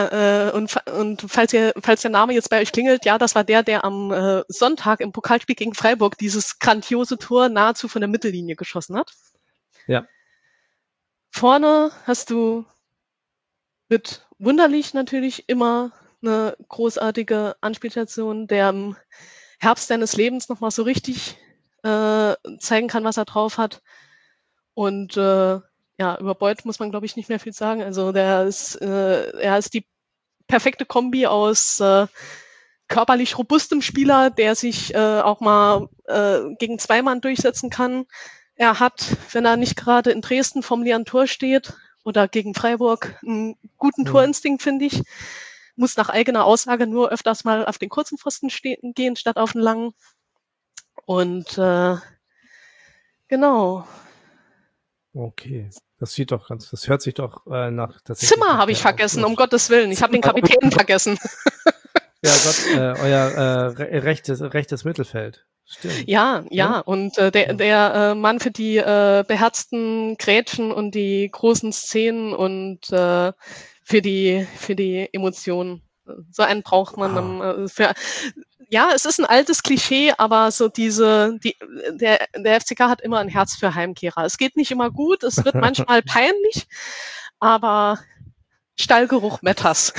Speaker 3: der Name jetzt bei euch klingelt, ja, das war der am Sonntag im Pokalspiel gegen Freiburg dieses grandiose Tor nahezu von der Mittellinie geschossen hat.
Speaker 2: Ja.
Speaker 3: Vorne hast du mit Wunderlich natürlich immer eine großartige Anspielstation, der im Herbst seines Lebens nochmal so richtig zeigen kann, was er drauf hat. Und über Beuth muss man, glaube ich, nicht mehr viel sagen. Also er ist die perfekte Kombi aus körperlich robustem Spieler, der sich auch mal gegen zwei Mann durchsetzen kann. Er hat, wenn er nicht gerade in Dresden vom leeren Tor steht oder gegen Freiburg, einen guten Torinstinkt, finde ich. Muss nach eigener Aussage nur öfters mal auf den kurzen Pfosten gehen, statt auf den langen. Und genau.
Speaker 2: Okay, das hört sich doch nach...
Speaker 3: Zimmer habe ich vergessen, um Gottes Willen. Ich habe den Kapitän vergessen.
Speaker 2: Ja Gott, euer rechtes Mittelfeld. Stimmt.
Speaker 3: Ja. Und der Mann für die beherzten Grätschen und die großen Szenen und für die Emotionen. So einen braucht man es ist ein altes Klischee, aber so der FCK hat immer ein Herz für Heimkehrer. Es geht nicht immer gut, es wird manchmal peinlich, aber Stallgeruch Metas.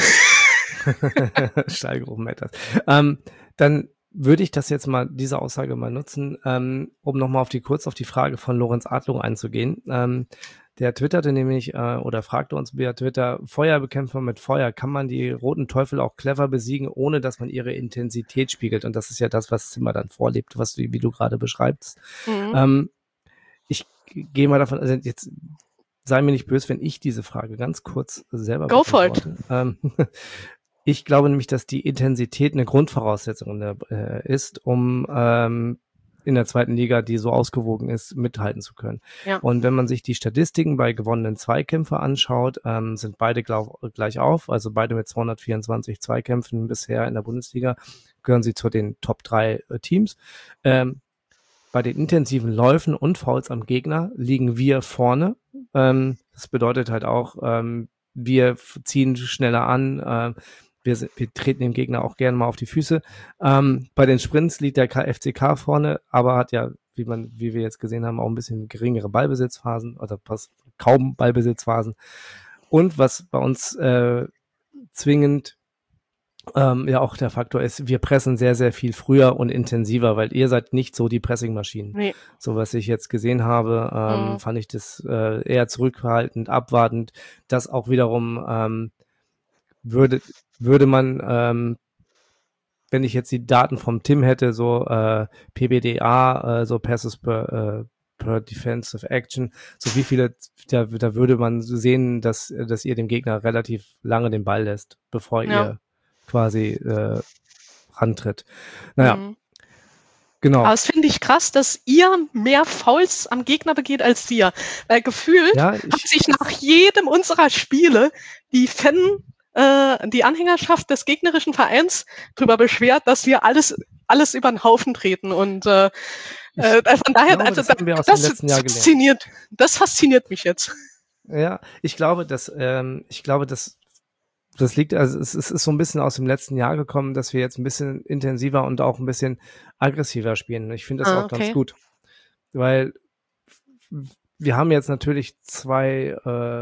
Speaker 2: Stallgeruch Metas. Dann würde ich das jetzt mal, diese Aussage mal nutzen, um nochmal kurz auf die Frage von Lorenz Adlung einzugehen. Der twitterte nämlich oder fragte uns via Twitter: Feuerbekämpfer mit Feuer, kann man die roten Teufel auch clever besiegen, ohne dass man ihre Intensität spiegelt? Und das ist ja das, was Zimmer dann vorlebt, wie du gerade beschreibst. Ich gehe mal davon, also jetzt sei mir nicht böse, wenn ich diese Frage ganz kurz selber beantworte. Ich glaube nämlich, dass die Intensität eine Grundvoraussetzung ist, um in der zweiten Liga, die so ausgewogen ist, mithalten zu können.
Speaker 3: Ja.
Speaker 2: Und wenn man sich die Statistiken bei gewonnenen Zweikämpfen anschaut, sind beide gleich auf, also beide mit 224 Zweikämpfen bisher in der Bundesliga, gehören sie zu den Top 3 Teams. Bei den intensiven Läufen und Fouls am Gegner liegen wir vorne. Das bedeutet halt auch, wir ziehen schneller an, wir treten dem Gegner auch gerne mal auf die Füße. Bei den Sprints liegt der FCK vorne, aber hat ja, wie wir jetzt gesehen haben, auch ein bisschen geringere Ballbesitzphasen oder kaum Ballbesitzphasen. Und was bei uns zwingend ja auch der Faktor ist, wir pressen sehr, sehr viel früher und intensiver, weil ihr seid nicht so die Pressingmaschinen. Nee. So was ich jetzt gesehen habe, fand ich das eher zurückhaltend, abwartend. Das auch wiederum würde man, wenn ich jetzt die Daten vom Tim hätte, so PBDA, so Passes per Defensive Action, so wie viele, da würde man sehen, dass ihr dem Gegner relativ lange den Ball lässt, bevor ihr quasi rantritt. Naja, genau.
Speaker 3: Aber das finde ich krass, dass ihr mehr Fouls am Gegner begeht als wir. Weil gefühlt hat sich nach jedem unserer Spiele die Anhängerschaft des gegnerischen Vereins darüber beschwert, dass wir alles über den Haufen treten. Und von daher,
Speaker 2: glaube,
Speaker 3: das fasziniert mich jetzt.
Speaker 2: Ja, ich glaube, das liegt, also es ist so ein bisschen aus dem letzten Jahr gekommen, dass wir jetzt ein bisschen intensiver und auch ein bisschen aggressiver spielen. Ich finde das auch ganz gut, weil wir haben jetzt natürlich bei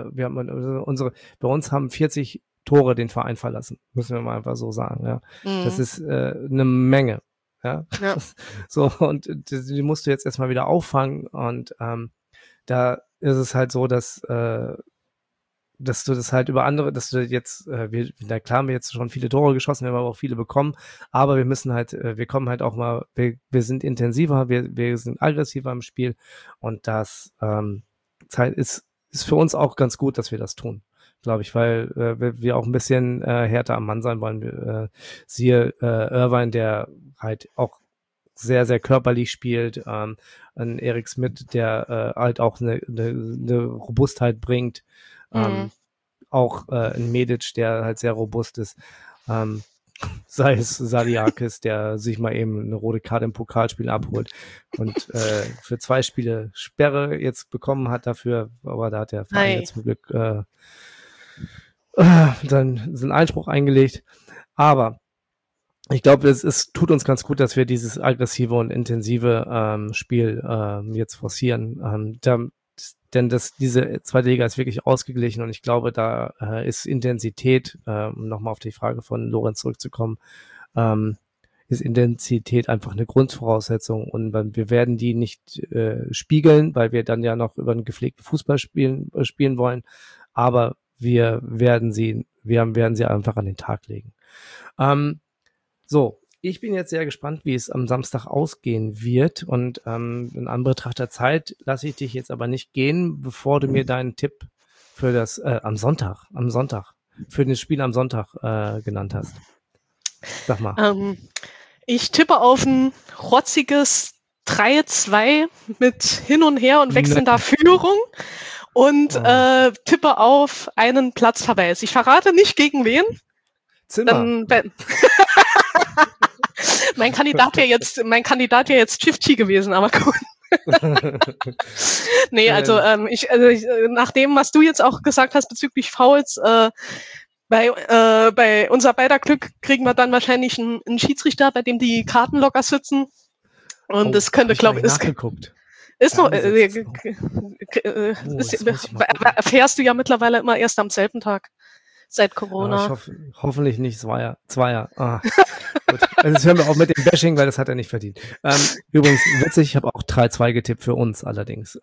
Speaker 2: uns haben 40 Tore den Verein verlassen, müssen wir mal einfach so sagen. Ja, das ist eine Menge. Ja, so, und die musst du jetzt erstmal wieder auffangen, und da ist es halt so, dass du das halt über andere, dass du jetzt, klar haben wir jetzt schon viele Tore geschossen, wir haben aber auch viele bekommen, aber wir müssen halt, wir kommen halt auch mal, wir sind intensiver, wir sind aggressiver im Spiel, und das ist für uns auch ganz gut, dass wir das tun, glaube ich, weil wir auch ein bisschen härter am Mann sein wollen. Siehe Irvine, der halt auch sehr, sehr körperlich spielt, ein Erik Smith, der halt auch eine Robustheit bringt, auch ein Medic, der halt sehr robust ist, sei es Saliakis, der sich mal eben eine rote Karte im Pokalspiel abholt und für 2 Spiele Sperre jetzt bekommen hat dafür, aber da hat der Verein zum Glück dann so einen Einspruch eingelegt. Aber ich glaube, es tut uns ganz gut, dass wir dieses aggressive und intensive Spiel jetzt forcieren. Denn diese zweite Liga ist wirklich ausgeglichen, und ich glaube, da ist Intensität, um nochmal auf die Frage von Lorenz zurückzukommen, ist Intensität einfach eine Grundvoraussetzung, und wir werden die nicht spiegeln, weil wir dann ja noch über einen gepflegten Fußball spielen wollen, aber wir werden sie einfach an den Tag legen. So, ich bin jetzt sehr gespannt, wie es am Samstag ausgehen wird, und in Anbetracht der Zeit lasse ich dich jetzt aber nicht gehen, bevor du mir deinen Tipp für das am Sonntag, für das Spiel am Sonntag genannt hast. Sag mal.
Speaker 3: Ich tippe auf ein rotziges 3-2 mit hin und her und wechselnder Führung und tippe auf einen Platzverweis. Ich verrate nicht gegen wen.
Speaker 2: Zimmer.
Speaker 3: Mein Kandidat wäre jetzt Chifchi gewesen, aber gut. Nee, also nach dem, was du jetzt auch gesagt hast bezüglich Fouls, bei unser beider Glück kriegen wir dann wahrscheinlich einen Schiedsrichter, bei dem die Karten locker sitzen. Und das könnte, glaube ich, erfährst du ja mittlerweile immer erst am selben Tag. seit
Speaker 2: Ich
Speaker 3: Corona.
Speaker 2: hoffentlich nicht Zweier. Gut. Also jetzt hören wir auch mit dem Bashing, weil das hat er nicht verdient. Übrigens, witzig, ich habe auch 3-2 getippt für uns allerdings.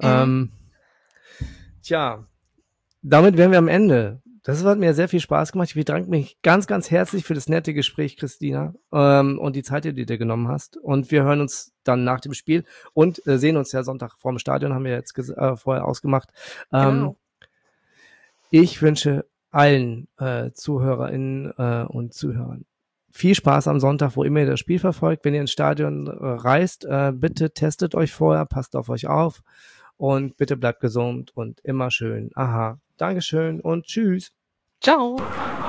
Speaker 2: Tja, damit wären wir am Ende. Das hat mir sehr viel Spaß gemacht. Ich bedanke mich ganz, ganz herzlich für das nette Gespräch, Christina, und die Zeit, die du dir genommen hast. Und wir hören uns dann nach dem Spiel und sehen uns ja Sonntag vorm Stadion, haben wir jetzt vorher ausgemacht.
Speaker 3: Genau.
Speaker 2: Ich wünsche allen ZuhörerInnen und Zuhörern viel Spaß am Sonntag, wo immer ihr das Spiel verfolgt. Wenn ihr ins Stadion reist, bitte testet euch vorher, passt auf euch auf und bitte bleibt gesund und immer schön. Dankeschön und tschüss.
Speaker 3: Ciao.